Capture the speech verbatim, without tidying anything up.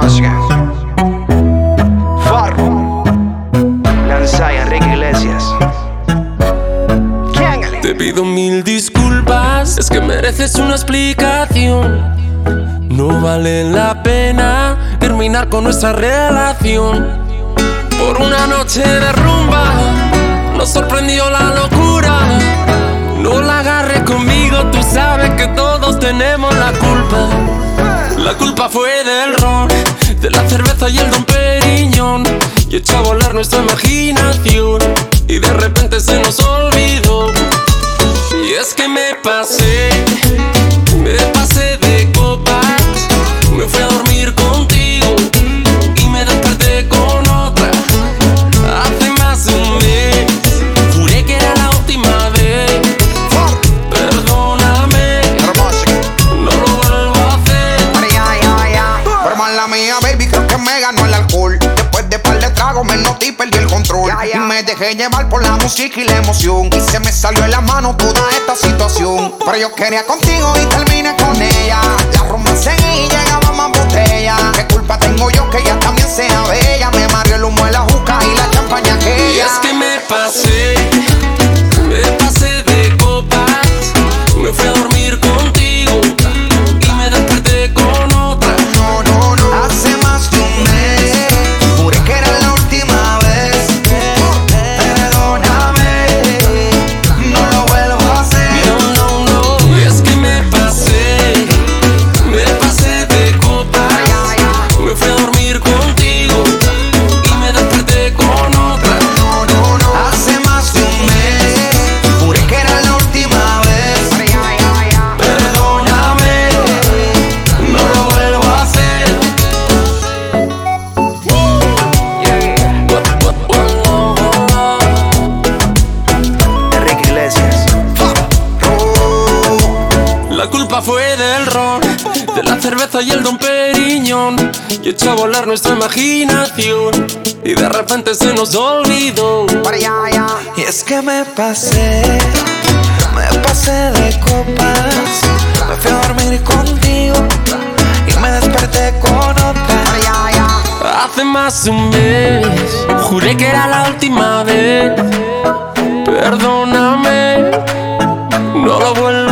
música. Farro, Lanzai, Enrique Iglesias. Te pido mil disculpas, es que mereces una explicación. No vale la pena terminar con nuestra relación. Por una noche de rumba nos sorprendió la locura. No la agarres conmigo, tú sabes que todos tenemos la culpa. La culpa fue del ron, de la cerveza y el Dom Periñón. Y echó a volar nuestra imaginación y de repente se nos olvidó. Y es que me pasé, me pasé de copas. Me fui a dormir contigo y me desperté con otra. Hace más de un mes, juré que era la última vez. Perdóname, no lo vuelvo a hacer. Pero mala mía, baby, creo que me ganó el alcohol. Después de par de tragos me noté y perdí el control. Y me dejé llevar por la música y la emoción. Y se me salió de la mano toda esta situación. Pero yo quería contigo y terminé con ella. La rumba seguí y llegaba más botella. ¿Qué culpa tengo yo que ella también sea bella? Me mareó el humo de la juca y la champaña aquella. Y es que me pasé, me pasé de copas. Me fui a dormir contigo y me desperté con otra. No, no, no. Hace más de un mes juré que era la última vez. Perdóname, no lo vuelvo a hacer. No, no, no. Y es que me pasé, me pasé de copas. Me fui a dormir contigo y me desperté con otra. No, no, no. Hace más de un mes juré que era la última vez. Perdóname, no lo vuelvo a hacer. Enrique Iglesias. La culpa fue del ron, de la cerveza y el Dom Periñón. Y echó a volar nuestra imaginación y de repente se nos olvidó. Y es que me pasé, me pasé de copas. Me fui a dormir contigo y me desperté con otra. Hace más de un mes, juré que era la última vez. Perdóname, no lo vuelvo